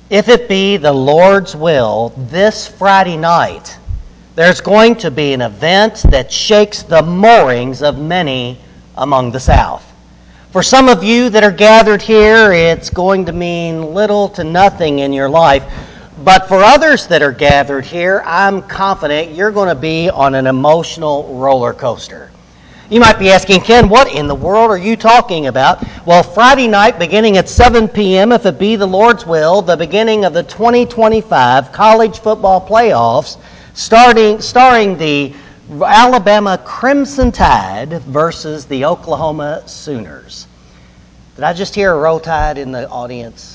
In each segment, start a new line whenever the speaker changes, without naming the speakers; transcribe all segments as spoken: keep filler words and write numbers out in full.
If it be the Lord's will, this Friday night, there's going to be an event that shakes the moorings of many among the South. For some of you that are gathered here, it's going to mean little to nothing in your life. But for others that are gathered here, I'm confident you're going to be on an emotional roller coaster. You might be asking, Ken, what in the world are you talking about? Well, Friday night, beginning at seven p.m., if it be the Lord's will, the beginning of the twenty twenty-five college football playoffs, starting starring the Alabama Crimson Tide versus the Oklahoma Sooners. Did I just hear a Roll Tide in the audience?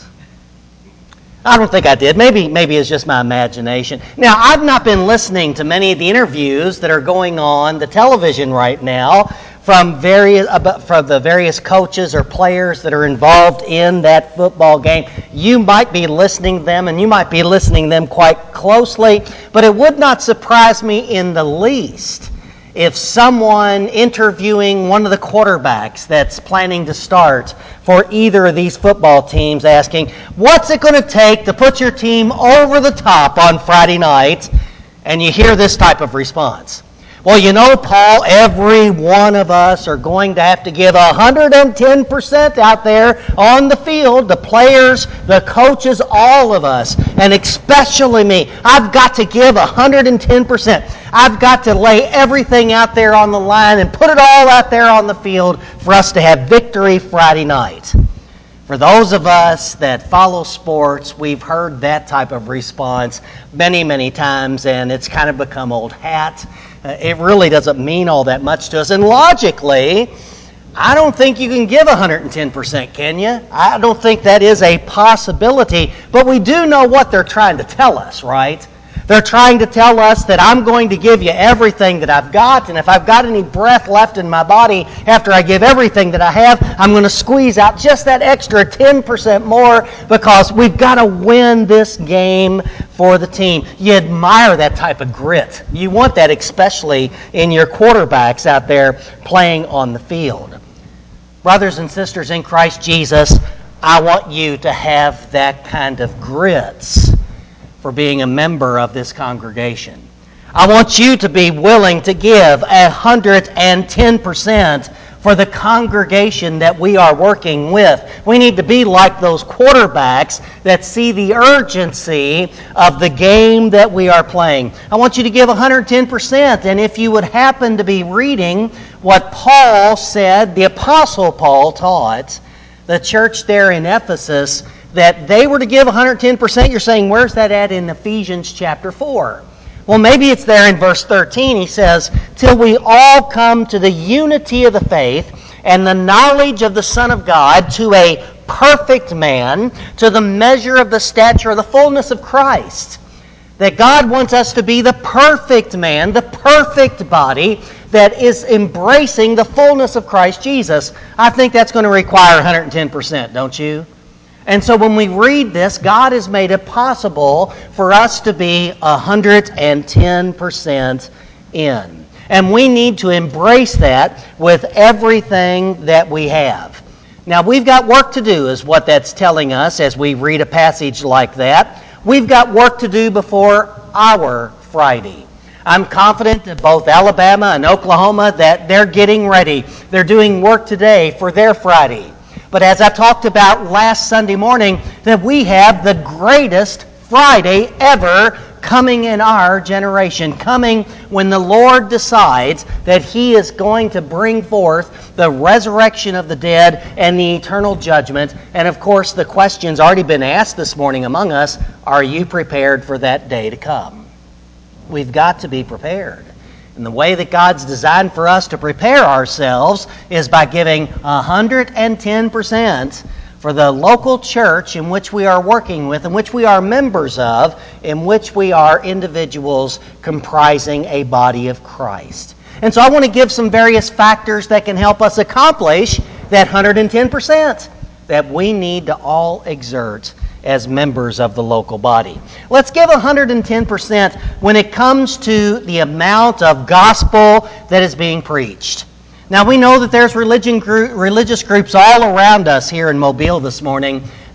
I don't think I did. Maybe maybe it's just my imagination. Now, I've not been listening to many of the interviews that are going on the television right now from various from the various coaches or players that are involved in that football game. You might be listening to them, and you might be listening to them quite closely, but it would not surprise me in the least if someone interviewing one of the quarterbacks that's planning to start for either of these football teams asking, what's it going to take to put your team over the top on Friday night? And you hear this type of response. Well, you know, Paul, every one of us are going to have to give one hundred ten percent out there on the field, the players, the coaches, all of us, and especially me. I've got to give one hundred ten percent. I've got to lay everything out there on the line and put it all out there on the field for us to have victory Friday night. For those of us that follow sports, we've heard that type of response many, many times, and it's kind of become old hat. Uh, it really doesn't mean all that much to us. And logically, I don't think you can give one hundred ten percent, can you? I don't think that is a possibility. But we do know what they're trying to tell us, right? They're trying to tell us that I'm going to give you everything that I've got, and if I've got any breath left in my body after I give everything that I have, I'm going to squeeze out just that extra ten percent more because we've got to win this game for the team. You admire that type of grit. You want that especially in your quarterbacks out there playing on the field. Brothers and sisters in Christ Jesus, I want you to have that kind of grits for being a member of this congregation. I want you to be willing to give one hundred ten percent for the congregation that we are working with. We need to be like those quarterbacks that see the urgency of the game that we are playing. I want you to give one hundred ten percent, and if you would happen to be reading what Paul said, the Apostle Paul taught the church there in Ephesus, that they were to give one hundred ten percent. You're saying, where's that at in Ephesians chapter four? Well, maybe it's there in verse thirteen. He says, till we all come to the unity of the faith and the knowledge of the Son of God, to a perfect man, to the measure of the stature of the fullness of Christ. That God wants us to be the perfect man, the perfect body that is embracing the fullness of Christ Jesus. I think that's going to require one hundred ten percent, don't you? And so when we read this, God has made it possible for us to be one hundred ten percent in. And we need to embrace that with everything that we have. Now, we've got work to do, is what that's telling us as we read a passage like that. We've got work to do before our Friday. I'm confident that both Alabama and Oklahoma, that they're getting ready. They're doing work today for their Friday. But as I talked about last Sunday morning, that we have the greatest Friday ever coming in our generation, coming when the Lord decides that He is going to bring forth the resurrection of the dead and the eternal judgment. And of course, the question's already been asked this morning among us, are you prepared for that day to come? We've got to be prepared. And the way that God's designed for us to prepare ourselves is by giving one hundred ten percent for the local church in which we are working with, in which we are members of, in which we are individuals comprising a body of Christ. And so I want to give some various factors that can help us accomplish that one hundred ten percent that we need to all exert as members of the local body. Let's give one hundred ten percent when it comes to the amount of gospel that is being preached. Now, we know that there's religion group, religious groups all around us here in Mobile this morning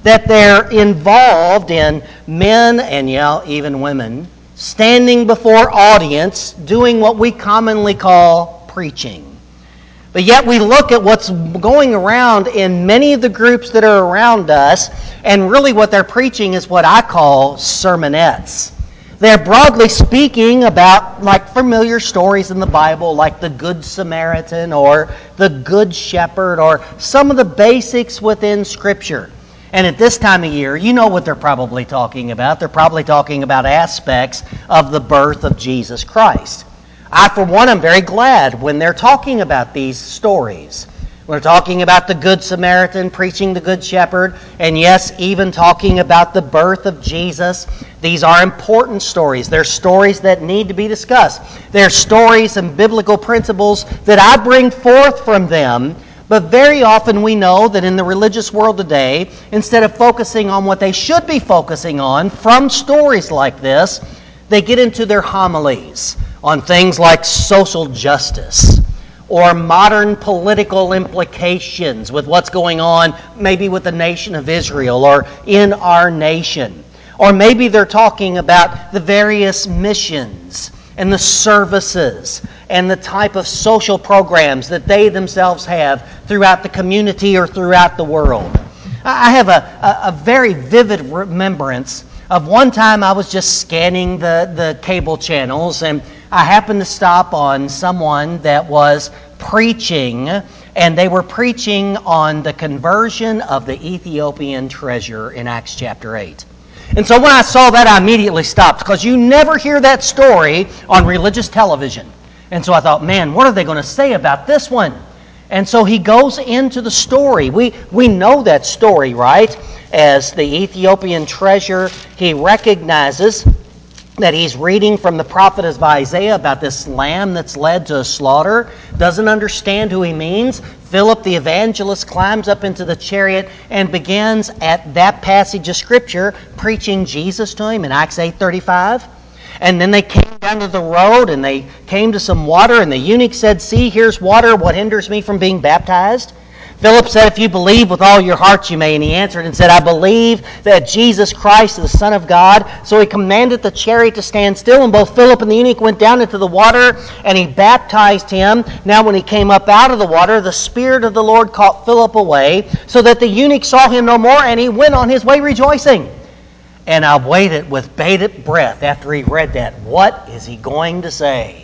that they're involved in men and yeah, even women standing before audience doing what we commonly call preaching. But yet we look at what's going around in many of the groups that are around us, and really what they're preaching is what I call sermonettes. They're broadly speaking about like familiar stories in the Bible, like the Good Samaritan or the Good Shepherd, or some of the basics within Scripture. And at this time of year, you know what they're probably talking about. They're probably talking about aspects of the birth of Jesus Christ. I, for one, am very glad when they're talking about these stories. We're talking about the Good Samaritan preaching the Good Shepherd, and yes, even talking about the birth of Jesus. These are important stories. They're stories that need to be discussed. They're stories and biblical principles that I bring forth from them. But very often we know that in the religious world today, instead of focusing on what they should be focusing on from stories like this, they get into their homilies on things like social justice or modern political implications with what's going on maybe with the nation of Israel or in our nation. Or maybe they're talking about the various missions and the services and the type of social programs that they themselves have throughout the community or throughout the world. I have a, a, a very vivid remembrance of one time I was just scanning the, the cable channels, and I happened to stop on someone that was preaching, and they were preaching on the conversion of the Ethiopian treasure in Acts chapter eight. And so when I saw that, I immediately stopped, because you never hear that story on religious television. And so I thought, man, what are they going to say about this one? And so he goes into the story. We we know that story, right? As the Ethiopian treasure, he recognizes that he's reading from the prophet of Isaiah about this lamb that's led to a slaughter, doesn't understand who he means. Philip the evangelist climbs up into the chariot and begins at that passage of Scripture preaching Jesus to him in Acts eight thirty-five. And then they came down to the road and they came to some water, and the eunuch said, "See, here's water. What hinders me from being baptized?" Philip said, "If you believe with all your heart, you may." And he answered and said, "I believe that Jesus Christ is the Son of God." So he commanded the chariot to stand still, and both Philip and the eunuch went down into the water, and he baptized him. Now when he came up out of the water, the Spirit of the Lord caught Philip away, so that the eunuch saw him no more, and he went on his way rejoicing. And I waited with bated breath after he read that. What is he going to say?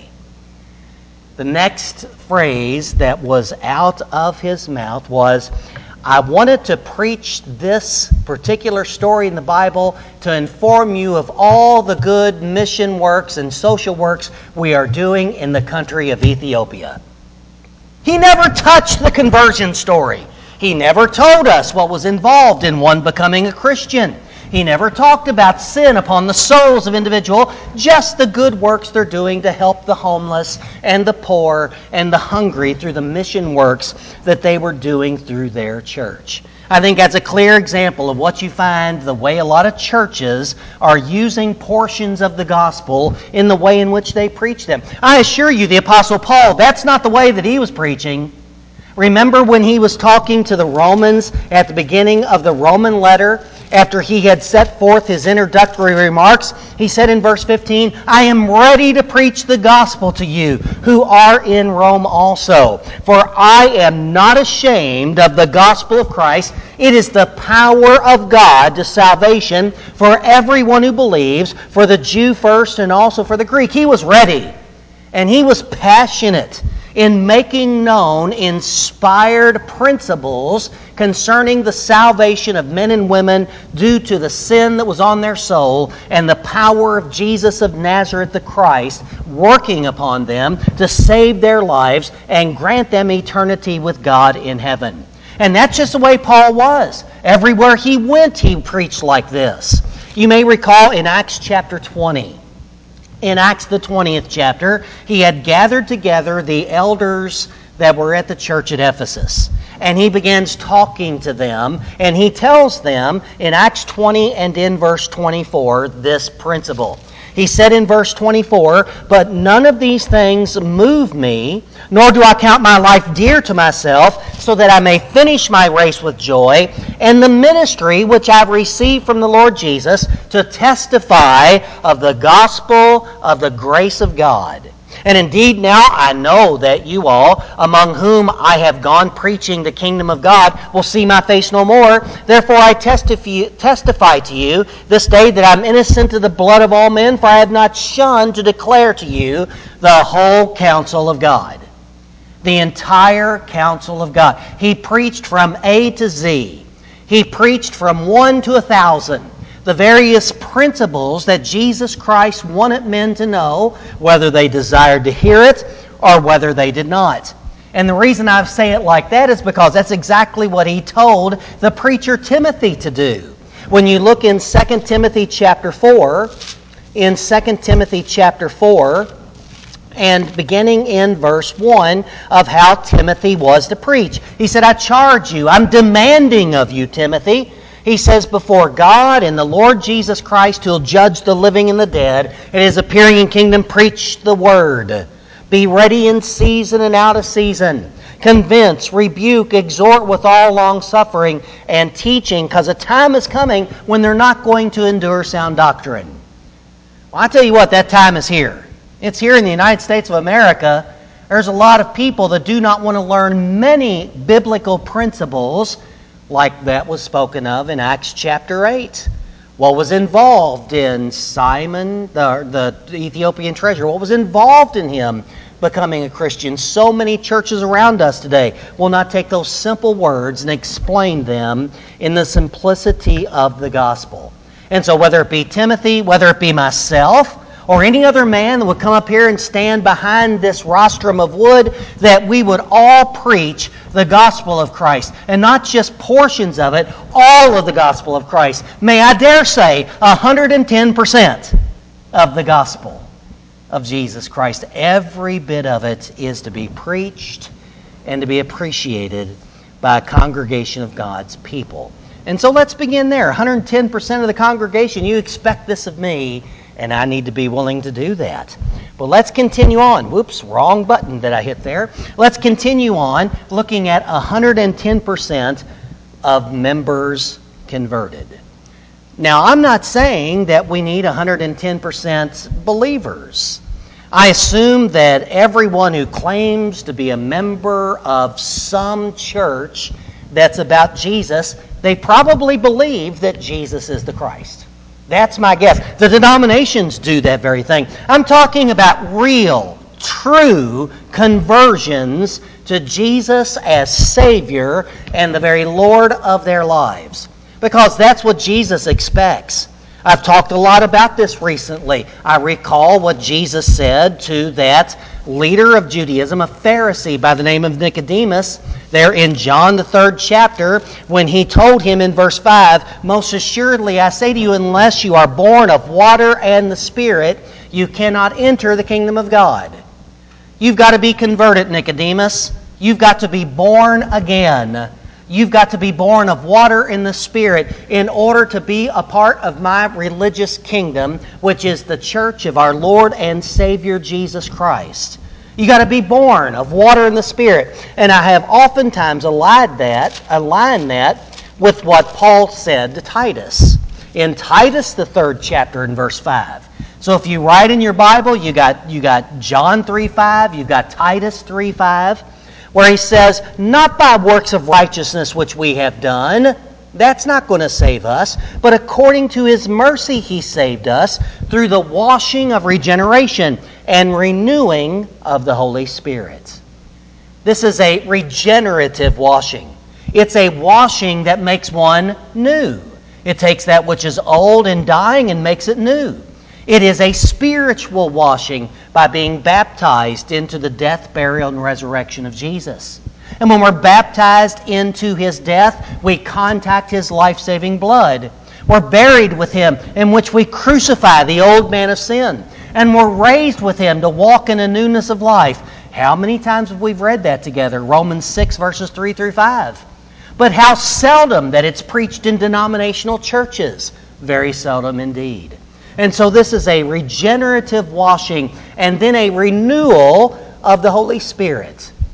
The next phrase that was out of his mouth was, "I wanted to preach this particular story in the Bible to inform you of all the good mission works and social works we are doing in the country of Ethiopia." He never touched the conversion story. He never told us what was involved in one becoming a Christian. He never talked about sin upon the souls of individuals, just the good works they're doing to help the homeless and the poor and the hungry through the mission works that they were doing through their church. I think that's a clear example of what you find the way a lot of churches are using portions of the gospel in the way in which they preach them. I assure you, the Apostle Paul, that's not the way that he was preaching. Remember when he was talking to the Romans at the beginning of the Roman letter, after he had set forth his introductory remarks, he said in verse fifteen, "I am ready to preach the gospel to you who are in Rome also. For I am not ashamed of the gospel of Christ. It is the power of God to salvation for everyone who believes, for the Jew first and also for the Greek." He was ready, and he was passionate in making known inspired principles concerning the salvation of men and women due to the sin that was on their soul and the power of Jesus of Nazareth the Christ working upon them to save their lives and grant them eternity with God in heaven. And that's just the way Paul was. Everywhere he went, he preached like this. You may recall in Acts chapter twenty, in Acts the twentieth chapter, he had gathered together the elders that were at the church at Ephesus. And he begins talking to them, and he tells them in Acts twenty and in verse twenty-four this principle. He said in verse twenty-four, "But none of these things move me, nor do I count my life dear to myself, so that I may finish my race with joy, and the ministry which I've received from the Lord Jesus to testify of the gospel of the grace of God. And indeed now I know that you all, among whom I have gone preaching the kingdom of God, will see my face no more. Therefore I testify, testify to you this day that I'm innocent of the blood of all men, for I have not shunned to declare to you the whole counsel of God. The entire counsel of God. He preached from A to Z. He preached from one to a thousand. The various principles that Jesus Christ wanted men to know, whether they desired to hear it or whether they did not. And the reason I say it like that is because that's exactly what he told the preacher Timothy to do. When you look in Second Timothy chapter four, in Second Timothy chapter four, and beginning in verse one of how Timothy was to preach. He said, I charge you, I'm demanding of you, Timothy. He says, before God and the Lord Jesus Christ, who will judge the living and the dead, at his appearing in kingdom, preach the word. Be ready in season and out of season. Convince, rebuke, exhort with all long-suffering and teaching, because a time is coming when they're not going to endure sound doctrine. Well, I tell you what, that time is here. It's here in the United States of America. There's a lot of people that do not want to learn many biblical principles like that was spoken of in Acts chapter eight. What was involved in Simon, the, the Ethiopian treasurer? What was involved in him becoming a Christian? So many churches around us today will not take those simple words and explain them in the simplicity of the gospel. And so whether it be Timothy, whether it be myself, or any other man that would come up here and stand behind this rostrum of wood, that we would all preach the gospel of Christ. And not just portions of it, all of the gospel of Christ. May I dare say, one hundred ten percent of the gospel of Jesus Christ. Every bit of it is to be preached and to be appreciated by a congregation of God's people. And so let's begin there. one hundred ten percent of the congregation, you expect this of me, and I need to be willing to do that. But let's continue on. Whoops, wrong button that I hit there. Let's continue on looking at one hundred ten percent of members converted. Now, I'm not saying that we need one hundred ten percent believers. I assume that everyone who claims to be a member of some church that's about Jesus, they probably believe that Jesus is the Christ. That's my guess. The denominations do that very thing. I'm talking about real, true conversions to Jesus as Savior and the very Lord of their lives. Because that's what Jesus expects. I've talked a lot about this recently. I recall what Jesus said to that leader of Judaism, a Pharisee by the name of Nicodemus, there in John the third chapter, when he told him in verse five, most assuredly I say to you, unless you are born of water and the Spirit, you cannot enter the kingdom of God. You've got to be converted, Nicodemus. You've got to be born again. You've got to be born of water and the Spirit in order to be a part of my religious kingdom, which is the church of our Lord and Savior Jesus Christ. You've got to be born of water and the Spirit. And I have oftentimes aligned that, aligned that with what Paul said to Titus. In Titus, the third chapter, in verse five. So if you write in your Bible, you got, you got John three five, you've got Titus three five, where he says, not by works of righteousness which we have done, that's not going to save us, but according to His mercy He saved us through the washing of regeneration and renewing of the Holy Spirit. This is a regenerative washing. It's a washing that makes one new. It takes that which is old and dying and makes it new. It is a spiritual washing by being baptized into the death, burial, and resurrection of Jesus. And when we're baptized into His death, we contact His life-saving blood. We're buried with Him, in which we crucify the old man of sin. And we're raised with Him to walk in a newness of life. How many times have we read that together? Romans six, verses three through five. But how seldom that it's preached in denominational churches. Very seldom indeed. And so this is a regenerative washing and then a renewal of the Holy Spirit.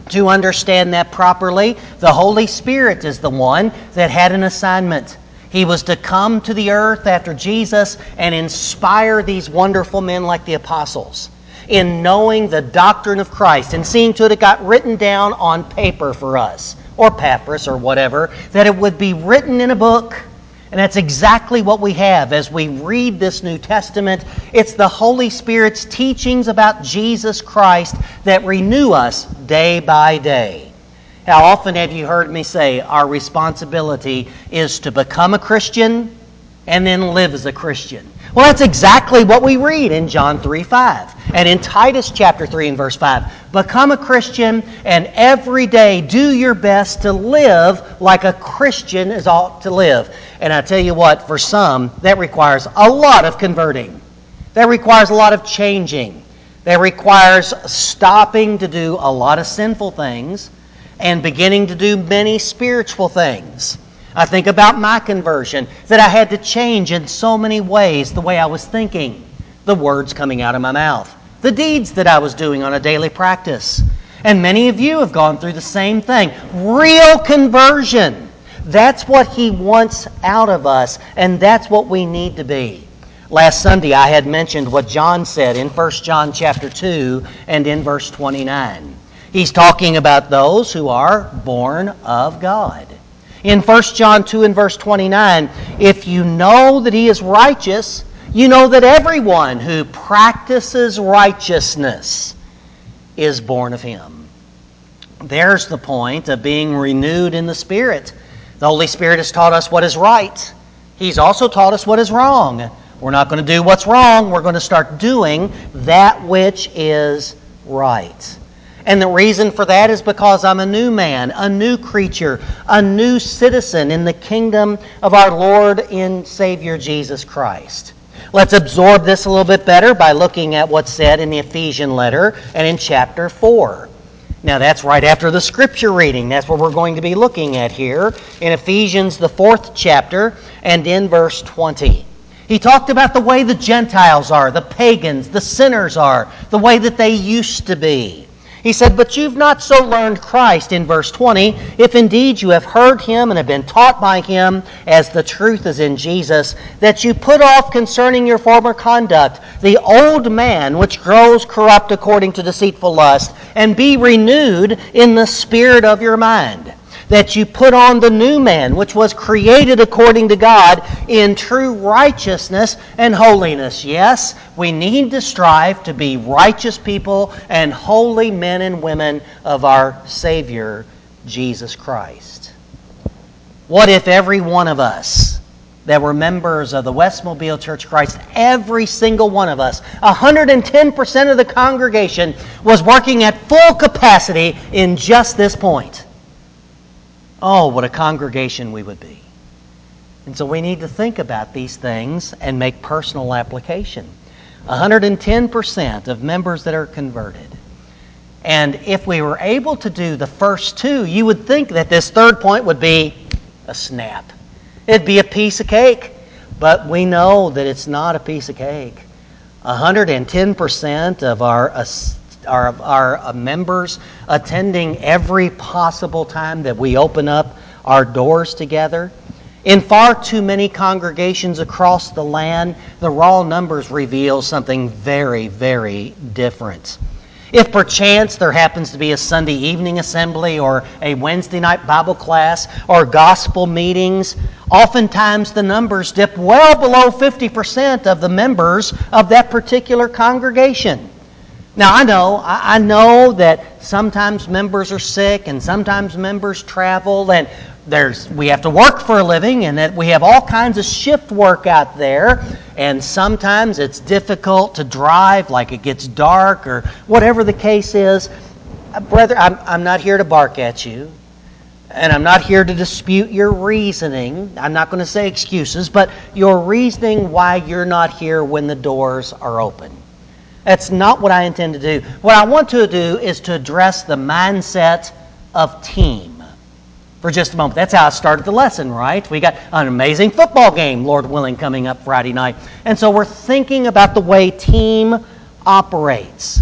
To understand that properly, the Holy Spirit is the one that had an assignment. He was to come to the earth after Jesus and inspire these wonderful men like the apostles in knowing the doctrine of Christ and seeing to it it got written down on paper for us, or papyrus or whatever, that it would be written in a book. And that's exactly what we have as we read this New Testament. It's the Holy Spirit's teachings about Jesus Christ that renew us day by day. How often have you heard me say our responsibility is to become a Christian and then live as a Christian? Well, that's exactly what we read in John three five and in Titus chapter three and verse five. Become a Christian and every day do your best to live like a Christian is ought to live. And I tell you what, for some, that requires a lot of converting. That requires a lot of changing. That requires stopping to do a lot of sinful things and beginning to do many spiritual things. I think about my conversion, that I had to change in so many ways the way I was thinking, the words coming out of my mouth, the deeds that I was doing on a daily practice. And many of you have gone through the same thing. Real conversion. That's what He wants out of us, and that's what we need to be. Last Sunday I had mentioned what John said in First John chapter two and in verse twenty-nine. He's talking about those who are born of God. In First John two and verse twenty-nine, if you know that He is righteous, you know that everyone who practices righteousness is born of Him. There's the point of being renewed in the Spirit. The Holy Spirit has taught us what is right. He's also taught us what is wrong. We're not going to do what's wrong. We're going to start doing that which is right. And the reason for that is because I'm a new man, a new creature, a new citizen in the kingdom of our Lord and Savior Jesus Christ. Let's absorb this a little bit better by looking at what's said in the Ephesian letter and in chapter four. Now that's right after the scripture reading. That's what we're going to be looking at here in Ephesians, the fourth chapter, and in verse twenty. He talked about the way the Gentiles are, the pagans, the sinners are, the way that they used to be. He said, but you've not so learned Christ, in verse twenty, if indeed you have heard Him and have been taught by Him, as the truth is in Jesus, that you put off concerning your former conduct the old man which grows corrupt according to deceitful lust, and be renewed in the spirit of your mind. That you put on the new man, which was created according to God in true righteousness and holiness. Yes, we need to strive to be righteous people and holy men and women of our Savior, Jesus Christ. What if every one of us that were members of the Westmobile Church of Christ, every single one of us, one hundred ten percent of the congregation was working at full capacity in just this point? Oh, what a congregation we would be. And so we need to think about these things and make personal application. one hundred ten percent of members that are converted. And if we were able to do the first two, you would think that this third point would be a snap. It'd be a piece of cake. But we know that it's not a piece of cake. one hundred ten percent of our Our, our members attending every possible time that we open up our doors together. In far too many congregations across the land, the raw numbers reveal something very, very different. If perchance there happens to be a Sunday evening assembly or a Wednesday night Bible class or gospel meetings, oftentimes the numbers dip well below fifty percent of the members of that particular congregation. Now, I know, I know that sometimes members are sick and sometimes members travel and there's we have to work for a living and that we have all kinds of shift work out there and sometimes it's difficult to drive, like it gets dark or whatever the case is. Brother, I'm, I'm not here to bark at you and I'm not here to dispute your reasoning. I'm not going to say excuses, but your reasoning why you're not here when the doors are open. That's not what I intend to do. What I want to do is to address the mindset of team for just a moment. That's how I started the lesson, right? We got an amazing football game, Lord willing, coming up Friday night. And so we're thinking about the way team operates.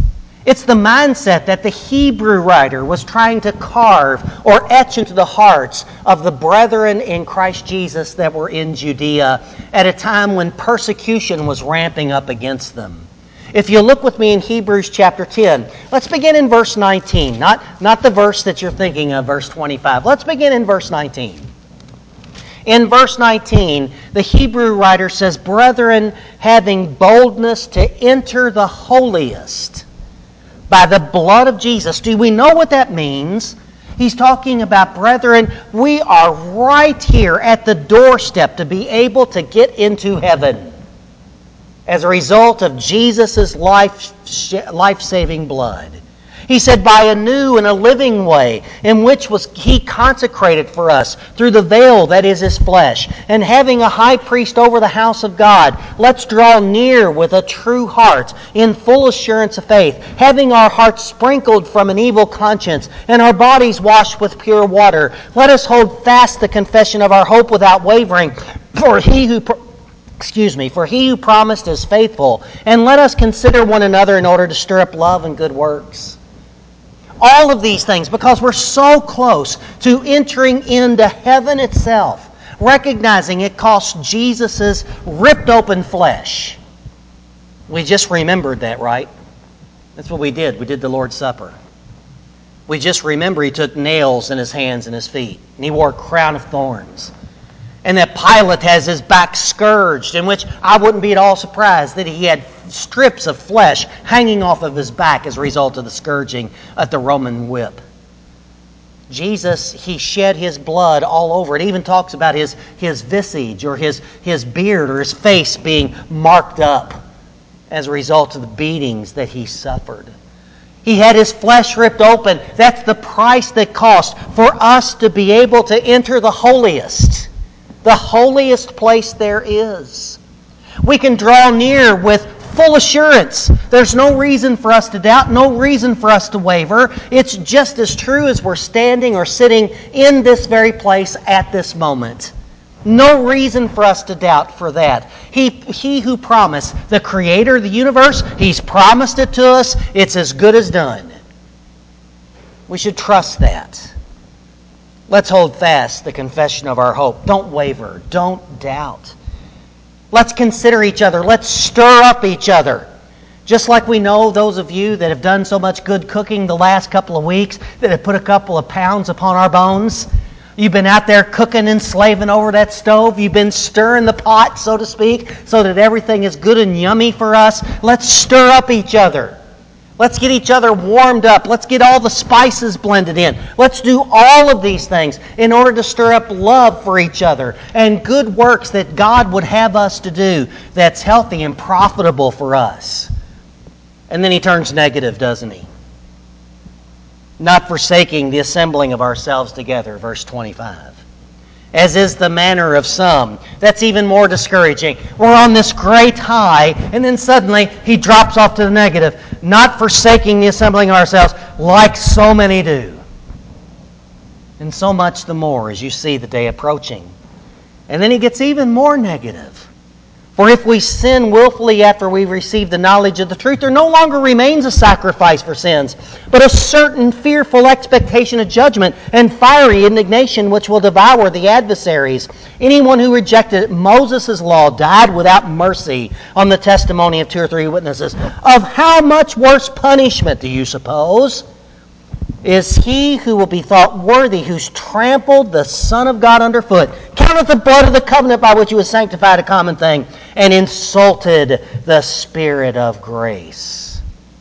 It's the mindset that the Hebrew writer was trying to carve or etch into the hearts of the brethren in Christ Jesus that were in Judea at a time when persecution was ramping up against them. If you look with me in Hebrews chapter ten, let's begin in verse nineteen. Not, not the verse that you're thinking of, verse twenty-five. Let's begin in verse nineteen. In verse nineteen, the Hebrew writer says, "Brethren, having boldness to enter the holiest by the blood of Jesus." Do we know what that means? He's talking about, brethren, we are right here at the doorstep to be able to get into heaven as a result of Jesus' life, life-saving blood. He said, by a new and a living way, in which was He consecrated for us through the veil that is His flesh, and having a high priest over the house of God, let's draw near with a true heart, in full assurance of faith, having our hearts sprinkled from an evil conscience, and our bodies washed with pure water. Let us hold fast the confession of our hope without wavering, for He who... Excuse me, for He who promised is faithful, and let us consider one another in order to stir up love and good works. All of these things, because we're so close to entering into heaven itself, recognizing it cost Jesus' ripped open flesh. We just remembered that, right? That's what we did. We did the Lord's Supper. We just remember He took nails in His hands and His feet, and He wore a crown of thorns. And that Pilate has his back scourged, in which I wouldn't be at all surprised that he had strips of flesh hanging off of his back as a result of the scourging at the Roman whip. Jesus, He shed His blood all over. It even talks about his, his visage or his, his beard or his face being marked up as a result of the beatings that He suffered. He had His flesh ripped open. That's the price that cost for us to be able to enter the holiest. The holiest place there is. We can draw near with full assurance. There's no reason for us to doubt, no reason for us to waver. It's just as true as we're standing or sitting in this very place at this moment. No reason for us to doubt for that. He, he who promised, the Creator of the universe, He's promised it to us. It's as good as done. We should trust that. Let's hold fast the confession of our hope. Don't waver. Don't doubt. Let's consider each other. Let's stir up each other. Just like we know those of you that have done so much good cooking the last couple of weeks that have put a couple of pounds upon our bones. You've been out there cooking and slaving over that stove. You've been stirring the pot, so to speak, so that everything is good and yummy for us. Let's stir up each other. Let's get each other warmed up. Let's get all the spices blended in. Let's do all of these things in order to stir up love for each other and good works that God would have us to do that's healthy and profitable for us. And then He turns negative, doesn't He? Not forsaking the assembling of ourselves together, verse twenty-five. As is the manner of some. That's even more discouraging. We're on this great high, and then suddenly He drops off to the negative. Not forsaking the assembling of ourselves, like so many do. And so much the more as you see the day approaching. And then He gets even more negative. For if we sin willfully after we receive the knowledge of the truth, there no longer remains a sacrifice for sins, but a certain fearful expectation of judgment and fiery indignation which will devour the adversaries. Anyone who rejected Moses' law died without mercy on the testimony of two or three witnesses. Of how much worse punishment, do you suppose, is he who will be thought worthy, who's trampled the Son of God underfoot, counted the blood of the covenant by which He was sanctified a common thing, and insulted the Spirit of grace.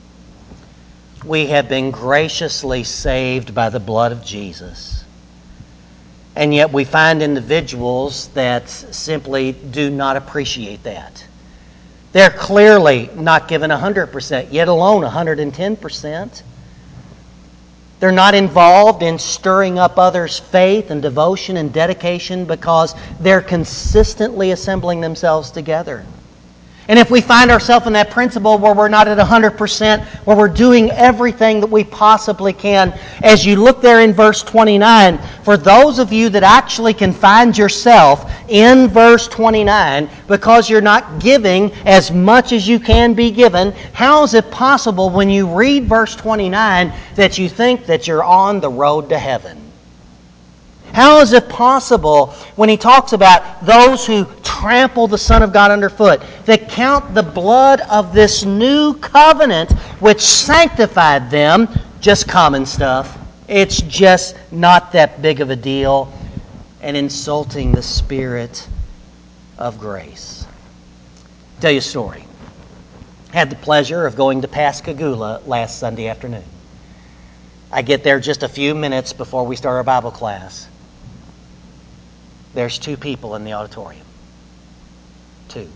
We have been graciously saved by the blood of Jesus. And yet we find individuals that simply do not appreciate that. They're clearly not given one hundred percent, yet alone one hundred ten percent. They're not involved in stirring up others' faith and devotion and dedication because they're consistently assembling themselves together. And if we find ourselves in that principle where we're not at one hundred percent, where we're doing everything that we possibly can, as you look there in verse twenty-nine, for those of you that actually can find yourself in verse twenty-nine because you're not giving as much as you can be given, how is it possible when you read verse twenty-nine that you think that you're on the road to heaven? How is it possible when he talks about those who trample the Son of God underfoot, that count the blood of this new covenant which sanctified them, just common stuff? It's just not that big of a deal, and insulting the Spirit of grace. I'll tell you a story. I had the pleasure of going to Pascagoula last Sunday afternoon. I get there just a few minutes before we start our Bible class. There's two people in the auditorium. Two.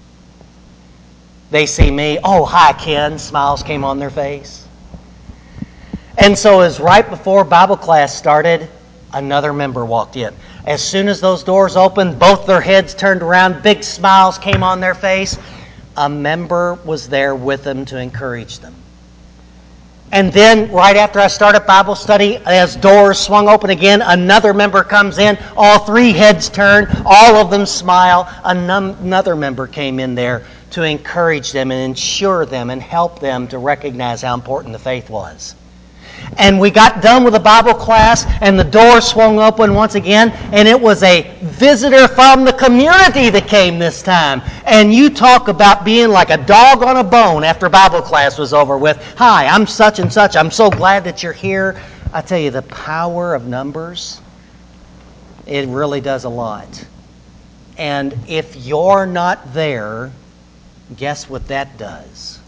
They see me. Oh, hi, Ken. Smiles came on their face. And so as right before Bible class started, another member walked in. As soon as those doors opened, both their heads turned around, big smiles came on their face. A member was there with them to encourage them. And then, right after I started Bible study, as doors swung open again, another member comes in. All three heads turn. All of them smile. Another member came in there to encourage them and ensure them and help them to recognize how important the faith was. And we got done with the Bible class, and the door swung open once again, and it was a visitor from the community that came this time. And you talk about being like a dog on a bone after Bible class was over with. Hi, I'm such and such. I'm so glad that you're here. I tell you, the power of numbers, it really does a lot. And if you're not there, guess what that does?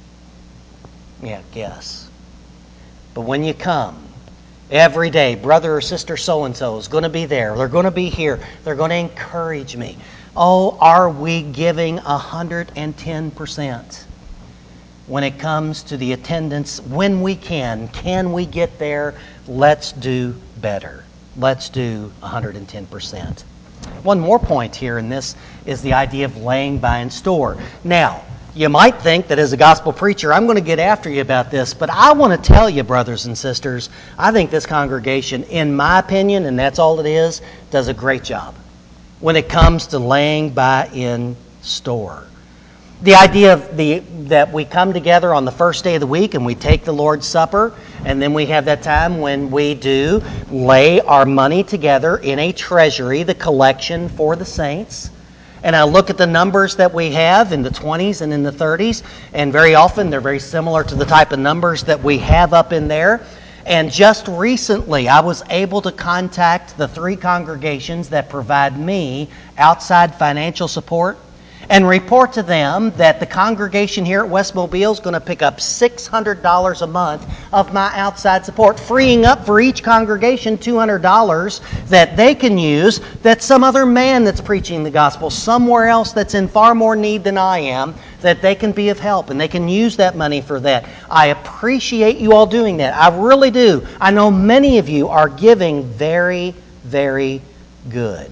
Yeah, guess. But when you come, every day, brother or sister so-and-so is going to be there. They're going to be here. They're going to encourage me. Oh, are we giving one hundred ten percent when it comes to the attendance? When we can, can we get there? Let's do better. Let's do one hundred ten percent. One more point here in this is the idea of laying by in store. Now, you might think that as a gospel preacher, I'm going to get after you about this, but I want to tell you, brothers and sisters, I think this congregation, in my opinion, and that's all it is, does a great job when it comes to laying by in store. The idea of the that we come together on the first day of the week and we take the Lord's Supper, and then we have that time when we do lay our money together in a treasury, the collection for the saints. And I look at the numbers that we have in the twenties and in the thirties, and very often they're very similar to the type of numbers that we have up in there. And just recently, I was able to contact the three congregations that provide me outside financial support and report to them that the congregation here at West Mobile is going to pick up six hundred dollars a month of my outside support, freeing up for each congregation two hundred dollars that they can use, that some other man that's preaching the gospel somewhere else that's in far more need than I am, that they can be of help and they can use that money for that. I appreciate you all doing that. I really do. I know many of you are giving very, very good.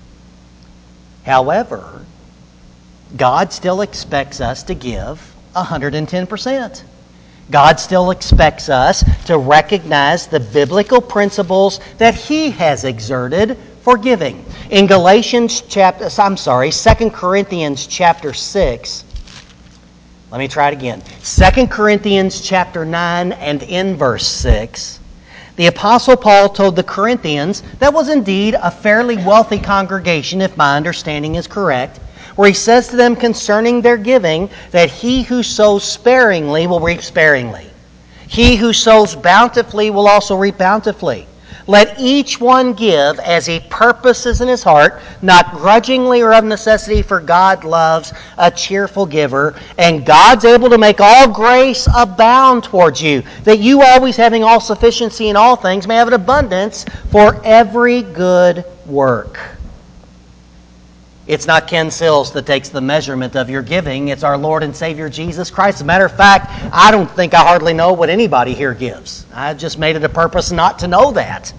However, God still expects us to give one hundred ten percent. God still expects us to recognize the biblical principles that He has exerted for giving. In Galatians chapter, I'm sorry, Second Corinthians chapter six, let me try it again. Second Corinthians chapter nine and in verse six, the Apostle Paul told the Corinthians that was indeed a fairly wealthy congregation, if my understanding is correct, where he says to them concerning their giving that he who sows sparingly will reap sparingly. He who sows bountifully will also reap bountifully. Let each one give as he purposes in his heart, not grudgingly or of necessity, for God loves a cheerful giver. And God's able to make all grace abound towards you, that you always having all sufficiency in all things may have an abundance for every good work. It's not Ken Sills that takes the measurement of your giving. It's our Lord and Savior Jesus Christ. As a matter of fact, I don't think I hardly know what anybody here gives. I just made it a purpose not to know that.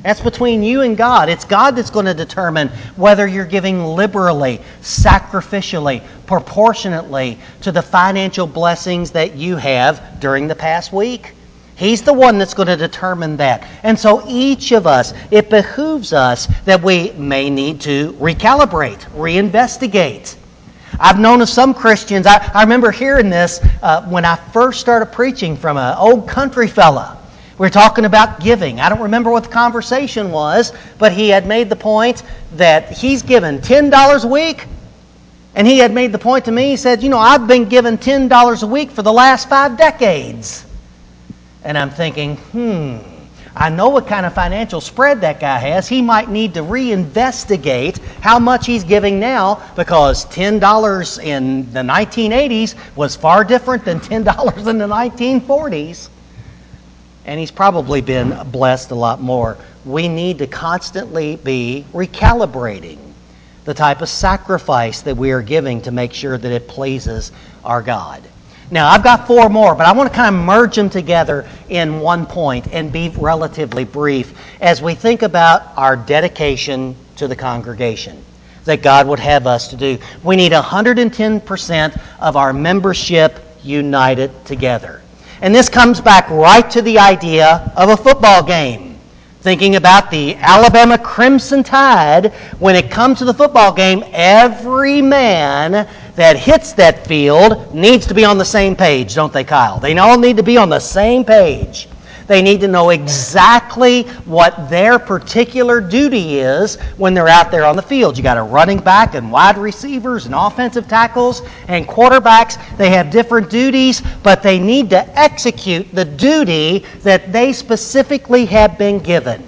That's between you and God. It's God that's going to determine whether you're giving liberally, sacrificially, proportionately to the financial blessings that you have during the past week. He's the one that's going to determine that. And so each of us, it behooves us that we may need to recalibrate, reinvestigate. I've known of some Christians, I, I remember hearing this uh, when I first started preaching from an old country fella. We were talking about giving. I don't remember what the conversation was, but he had made the point that he's given ten dollars a week. And he had made the point to me, he said, you know, I've been given ten dollars a week for the last five decades. And I'm thinking, hmm, I know what kind of financial spread that guy has. He might need to reinvestigate how much he's giving now, because ten dollars in the nineteen eighties was far different than ten dollars in the nineteen forties. And he's probably been blessed a lot more. We need to constantly be recalibrating the type of sacrifice that we are giving to make sure that it pleases our God. Now, I've got four more, but I want to kind of merge them together in one point and be relatively brief as we think about our dedication to the congregation that God would have us to do. We need one hundred ten percent of our membership united together. And this comes back right to the idea of a football game. Thinking about the Alabama Crimson Tide, when it comes to the football game, every man that hits that field needs to be on the same page, don't they, Kyle? They all need to be on the same page. They need to know exactly what their particular duty is when they're out there on the field. You got a running back and wide receivers and offensive tackles and quarterbacks. They have different duties, but they need to execute the duty that they specifically have been given.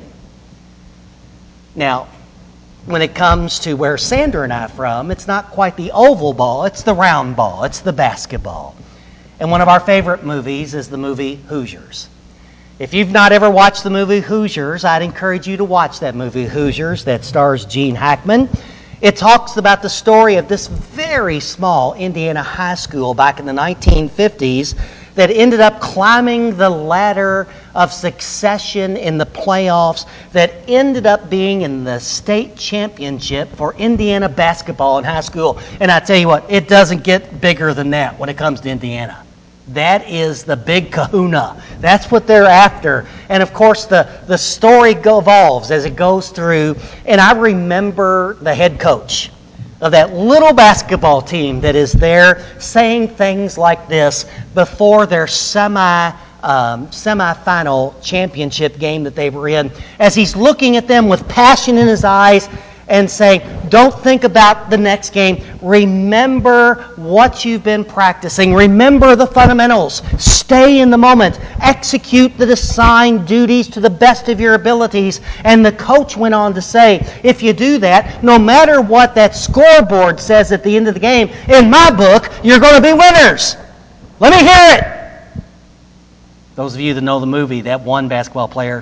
Now, when it comes to where Sandra and I are from, it's not quite the oval ball, it's the round ball, it's the basketball. And one of our favorite movies is the movie Hoosiers. If you've not ever watched the movie Hoosiers, I'd encourage you to watch that movie Hoosiers that stars Gene Hackman. It talks about the story of this very small Indiana high school back in the nineteen fifties that ended up climbing the ladder of succession in the playoffs, that ended up being in the state championship for Indiana basketball in high school. And I tell you what, it doesn't get bigger than that when it comes to Indiana. That is the big kahuna. That's what they're after. And of course, the, the story go, evolves as it goes through. And I remember the head coach of that little basketball team that is there saying things like this before their semi um, semifinal championship game that they were in, as he's looking at them with passion in his eyes and saying, don't think about the next game. Remember what you've been practicing. Remember the fundamentals. Stay in the moment. Execute the assigned duties to the best of your abilities. And the coach went on to say, if you do that, no matter what that scoreboard says at the end of the game, in my book, you're going to be winners. Let me hear it. Those of you that know the movie, that one basketball player,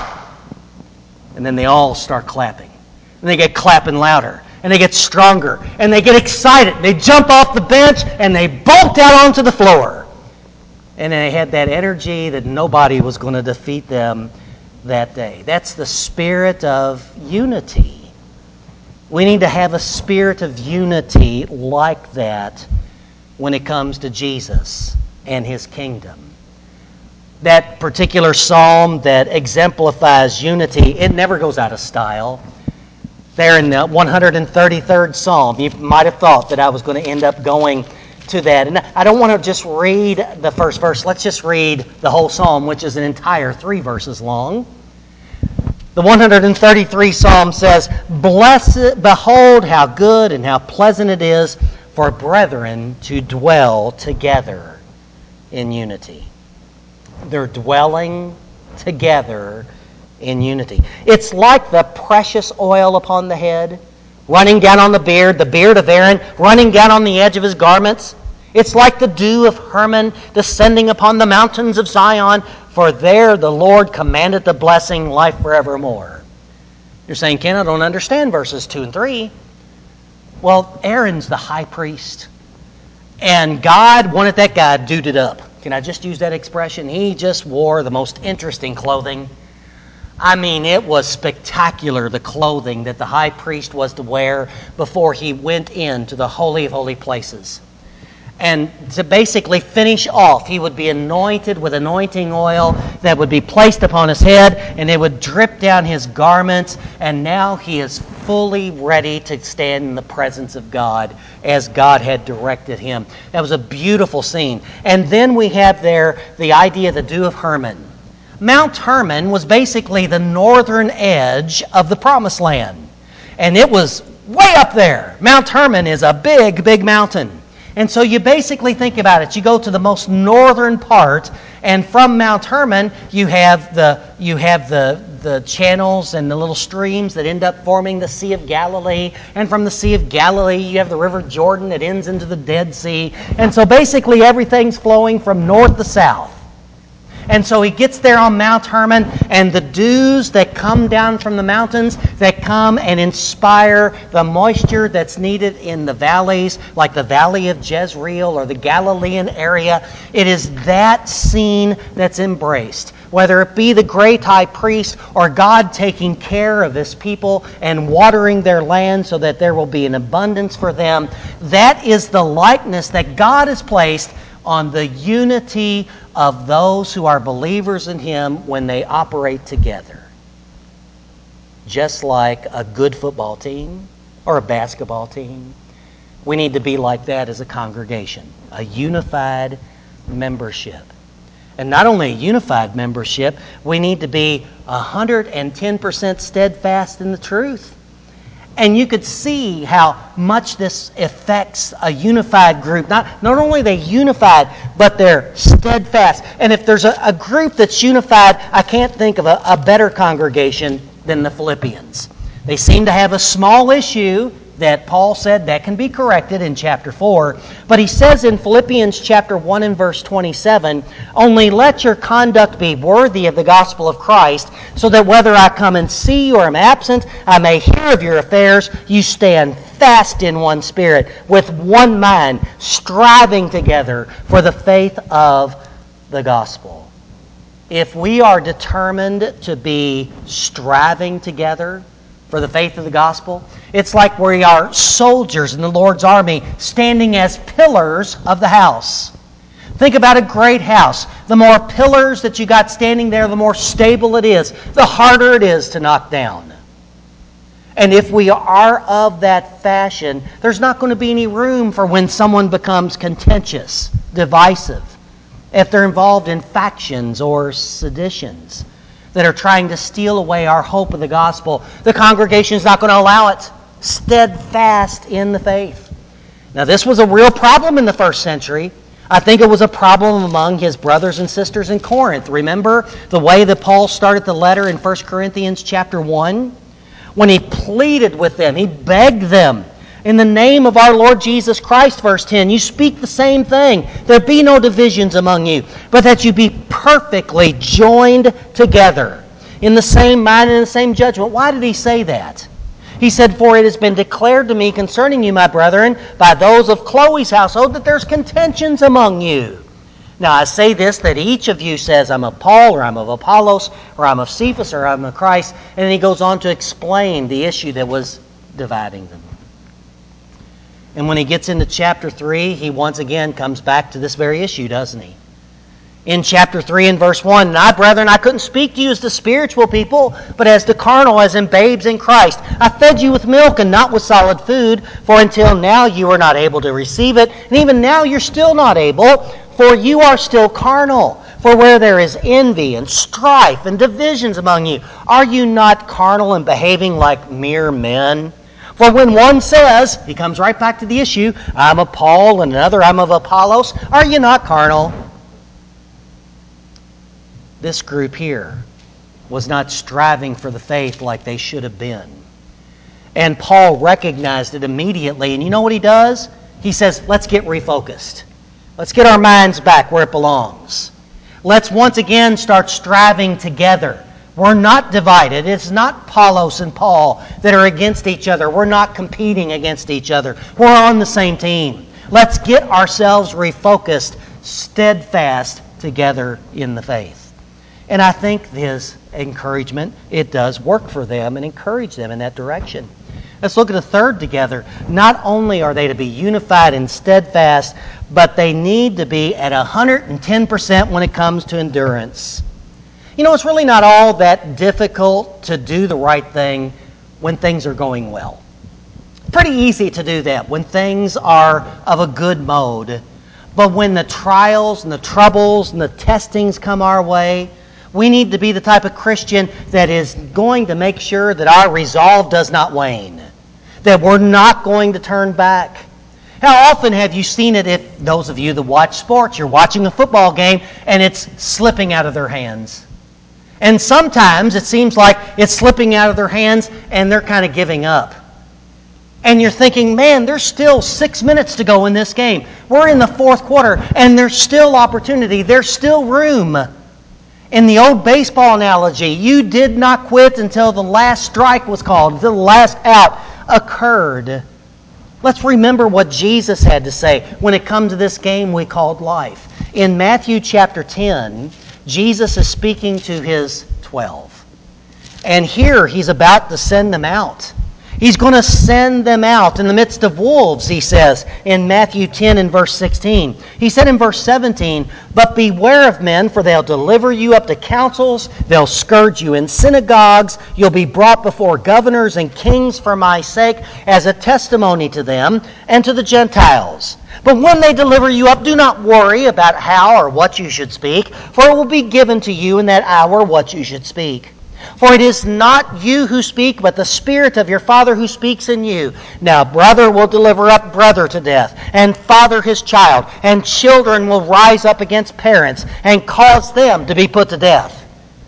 and then they all start clapping. And they get clapping louder. And they get stronger. And they get excited. They jump off the bench and they bolt out onto the floor. And they had that energy that nobody was going to defeat them that day. That's the spirit of unity. We need to have a spirit of unity like that when it comes to Jesus and His kingdom. That particular psalm that exemplifies unity, it never goes out of style. There in the one hundred thirty-third Psalm, you might have thought that I was going to end up going to that. And I don't want to just read the first verse. Let's just read the whole Psalm, which is an entire three verses long. The one hundred thirty-third Psalm says, "Blessed, behold how good and how pleasant it is for brethren to dwell together in unity." They're dwelling together in unity. It's like the precious oil upon the head, running down on the beard, the beard of Aaron, running down on the edge of his garments. It's like the dew of Hermon descending upon the mountains of Zion, for there the Lord commanded the blessing, life forevermore. You're saying, Ken, I don't understand verses two and three. Well, Aaron's the high priest, and God wanted that guy duded up. Can I just use that expression? He just wore the most interesting clothing. I mean, it was spectacular, the clothing that the high priest was to wear before he went into the Holy of Holy Places. And to basically finish off, he would be anointed with anointing oil that would be placed upon his head, and it would drip down his garments, and now he is fully ready to stand in the presence of God as God had directed him. That was a beautiful scene. And then we have there the idea of the Dew of Hermon. Mount Hermon was basically the northern edge of the Promised Land, and it was way up there. Mount Hermon is a big, big mountain. And so you basically think about it. You go to the most northern part, and from Mount Hermon, you have the you have the, the channels and the little streams that end up forming the Sea of Galilee. And from the Sea of Galilee, you have the River Jordan that ends into the Dead Sea. And so basically everything's flowing from north to south. And so he gets there on Mount Hermon, and the dews that come down from the mountains, that come and inspire the moisture that's needed in the valleys, like the Valley of Jezreel or the Galilean area, it is that scene that's embraced. Whether it be the great high priest or God taking care of his people and watering their land so that there will be an abundance for them, that is the likeness that God has placed on the unity of those who are believers in Him when they operate together. Just like a good football team or a basketball team, we need to be like that as a congregation, a unified membership. And not only a unified membership, we need to be one hundred ten percent steadfast in the truth. And you could see how much this affects a unified group. Not, not only are they unified, but they're steadfast. And if there's a, a group that's unified, I can't think of a, a better congregation than the Philippians. They seem to have a small issue that Paul said that can be corrected in chapter four. But he says in Philippians chapter one and verse twenty-seven, "Only let your conduct be worthy of the gospel of Christ, so that whether I come and see you or am absent, I may hear of your affairs. You stand fast in one spirit, with one mind, striving together for the faith of the gospel." If we are determined to be striving together for the faith of the gospel, it's like we are soldiers in the Lord's army standing as pillars of the house. Think about a great house. The more pillars that you got standing there, the more stable it is, the harder it is to knock down. And if we are of that fashion, there's not going to be any room for when someone becomes contentious, divisive, if they're involved in factions or seditions that are trying to steal away our hope of the gospel. The congregation is not going to allow it. Steadfast in the faith. Now, this was a real problem in the first century. I think it was a problem among his brothers and sisters in Corinth. Remember the way that Paul started the letter in First Corinthians chapter one? When he pleaded with them, he begged them, "In the name of our Lord Jesus Christ," verse ten, "you speak the same thing. There be no divisions among you, but that you be perfectly joined together in the same mind and the same judgment." Why did he say that? He said, "For it has been declared to me concerning you, my brethren, by those of Chloe's household, that there's contentions among you. Now I say this, that each of you says, I'm of Paul, or I'm of Apollos, or I'm of Cephas, or I'm of Christ." And then he goes on to explain the issue that was dividing them. And when he gets into chapter three, he once again comes back to this very issue, doesn't he? In chapter three and verse one, "And I, brethren, I couldn't speak to you as to spiritual people, but as to carnal, as in babes in Christ. I fed you with milk and not with solid food, for until now you were not able to receive it, and even now you're still not able, for you are still carnal. For where there is envy and strife and divisions among you, are you not carnal and behaving like mere men? For when one says," he comes right back to the issue, "I'm of Paul," and another, "I'm of Apollos," are you not carnal? This group here was not striving for the faith like they should have been. And Paul recognized it immediately. And you know what he does? He says, let's get refocused. Let's get our minds back where it belongs. Let's once again start striving together. We're not divided. It's not Apollos and Paul that are against each other. We're not competing against each other. We're on the same team. Let's get ourselves refocused, steadfast together in the faith. And I think his encouragement, it does work for them and encourage them in that direction. Let's look at the third together. Not only are they to be unified and steadfast, but they need to be at one hundred ten percent when it comes to endurance. You know, it's really not all that difficult to do the right thing when things are going well. Pretty easy to do that when things are of a good mode. But when the trials and the troubles and the testings come our way, we need to be the type of Christian that is going to make sure that our resolve does not wane, that we're not going to turn back. How often have you seen it, if those of you that watch sports, you're watching a football game and it's slipping out of their hands? And sometimes it seems like it's slipping out of their hands and they're kind of giving up. And you're thinking, man, there's still six minutes to go in this game. We're in the fourth quarter and there's still opportunity. There's still room. In the old baseball analogy, you did not quit until the last strike was called, until the last out occurred. Let's remember what Jesus had to say when it comes to this game we called life. In Matthew chapter ten, Jesus is speaking to his twelve. And here he's about to send them out. He's going to send them out in the midst of wolves, he says, in Matthew ten and verse sixteen. He said in verse seventeen, "But beware of men, for they'll deliver you up to councils, they'll scourge you in synagogues, you'll be brought before governors and kings for my sake as a testimony to them and to the Gentiles. But when they deliver you up, do not worry about how or what you should speak, for it will be given to you in that hour what you should speak. For it is not you who speak, but the Spirit of your Father who speaks in you. Now brother will deliver up brother to death, and father his child, and children will rise up against parents and cause them to be put to death."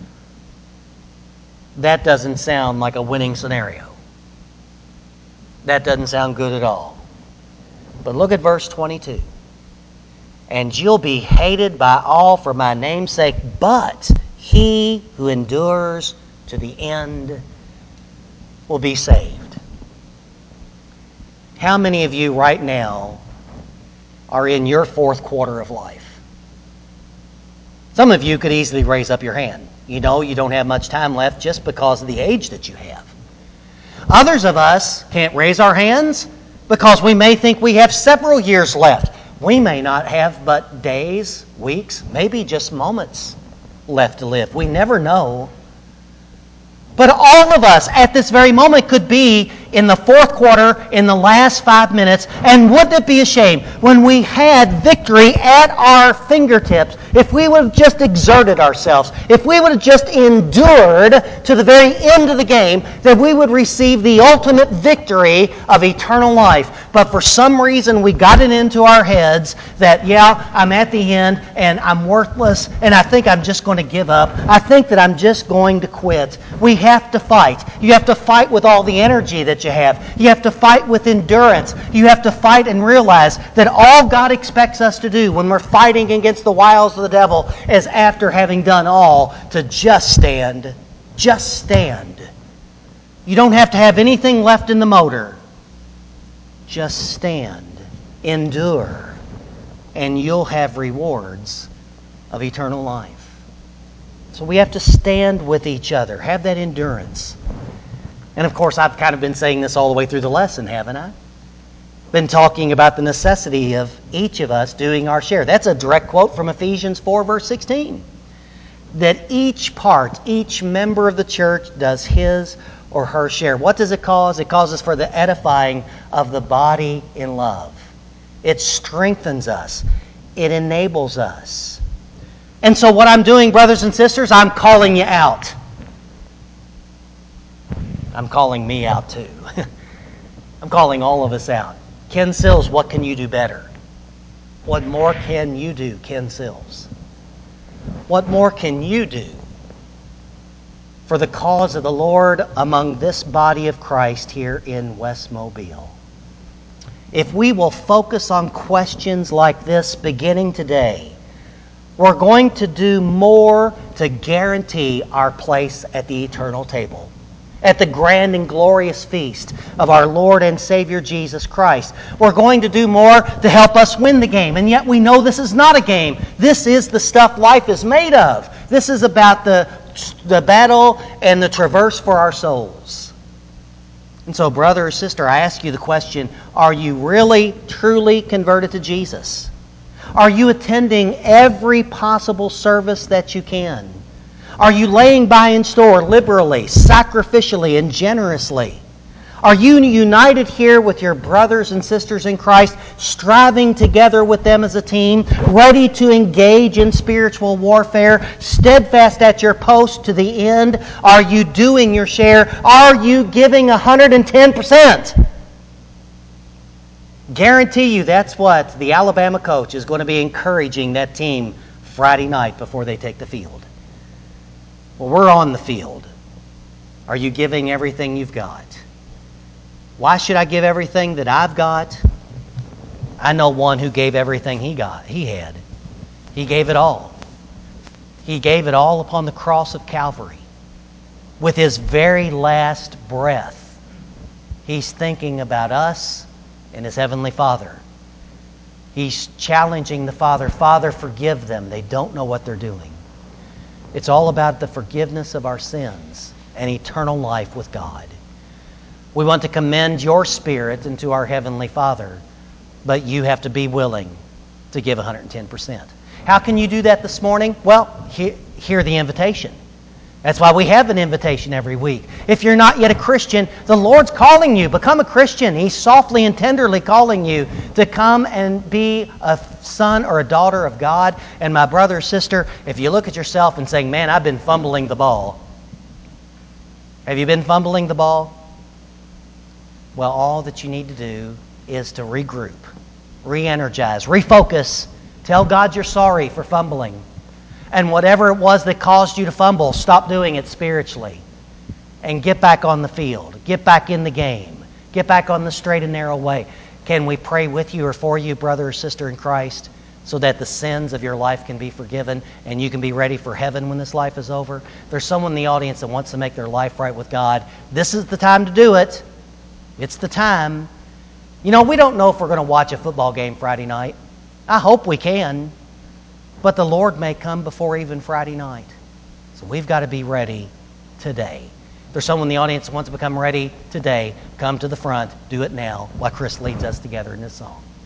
That doesn't sound like a winning scenario. That doesn't sound good at all. But look at verse twenty-two. "And you'll be hated by all for my name's sake, but he who endures to the end will be saved." How many of you right now are in your fourth quarter of life? Some of you could easily raise up your hand. You know you don't have much time left just because of the age that you have. Others of us can't raise our hands because we may think we have several years left. We may not have but days, weeks, maybe just moments left to live. We never know. But all of us at this very moment could be in the fourth quarter, in the last five minutes, and wouldn't it be a shame when we had victory at our fingertips, if we would have just exerted ourselves, if we would have just endured to the very end of the game, that we would receive the ultimate victory of eternal life. But for some reason we got it into our heads that, yeah, I'm at the end and I'm worthless and I think I'm just going to give up. I think that I'm just going to quit. We have to fight. You have to fight with all the energy that you have. You have to fight with endurance. You have to fight and realize that all God expects us to do when we're fighting against the wiles of the devil is, after having done all, to just stand. Just stand. You don't have to have anything left in the motor. Just stand. Endure. And you'll have rewards of eternal life. So we have to stand with each other. Have that endurance. And of course, I've kind of been saying this all the way through the lesson, haven't I? Been talking about the necessity of each of us doing our share. That's a direct quote from Ephesians four, verse sixteen. That each part, each member of the church does his or her share. What does it cause? It causes for the edifying of the body in love. It strengthens us. It enables us. And so what I'm doing, brothers and sisters, I'm calling you out. I'm calling me out too. I'm calling all of us out. Ken Sills, what can you do better? What more can you do, Ken Sills? What more can you do for the cause of the Lord among this body of Christ here in West Mobile? If we will focus on questions like this beginning today, we're going to do more to guarantee our place at the eternal table, at the grand and glorious feast of our Lord and Savior Jesus Christ. We're going to do more to help us win the game, and yet we know this is not a game. This is the stuff life is made of. This is about the the battle and the traverse for our souls. And so, brother or sister, I ask you the question, are you really, truly converted to Jesus? Are you attending every possible service that you can? Are you laying by in store liberally, sacrificially, and generously? Are you united here with your brothers and sisters in Christ, striving together with them as a team, ready to engage in spiritual warfare, steadfast at your post to the end? Are you doing your share? Are you giving one hundred ten percent? Guarantee you that's what the Alabama coach is going to be encouraging that team Friday night before they take the field. Well, we're on the field. Are you giving everything you've got? Why should I give everything that I've got? I know one who gave everything he got. He had. He gave it all. He gave it all upon the cross of Calvary. With his very last breath, he's thinking about us and his heavenly Father. He's challenging the Father, Father, forgive them. They don't know what they're doing. It's all about the forgiveness of our sins and eternal life with God. We want to commend your spirit into our Heavenly Father, but you have to be willing to give one hundred ten percent. How can you do that this morning? Well, he- hear the invitation. That's why we have an invitation every week. If you're not yet a Christian, the Lord's calling you. Become a Christian. He's softly and tenderly calling you to come and be a son or a daughter of God. And my brother or sister, if you look at yourself and say, man, I've been fumbling the ball. Have you been fumbling the ball? Well, all that you need to do is to regroup, re-energize, refocus. Tell God you're sorry for fumbling. And whatever it was that caused you to fumble, stop doing it spiritually. And get back on the field. Get back in the game. Get back on the straight and narrow way. Can we pray with you or for you, brother or sister in Christ, so that the sins of your life can be forgiven and you can be ready for heaven when this life is over? There's someone in the audience that wants to make their life right with God. This is the time to do it. It's the time. You know, we don't know if we're going to watch a football game Friday night. I hope we can. But the Lord may come before even Friday night. So we've got to be ready today. If there's someone in the audience that wants to become ready today, come to the front. Do it now while Chris leads us together in this song.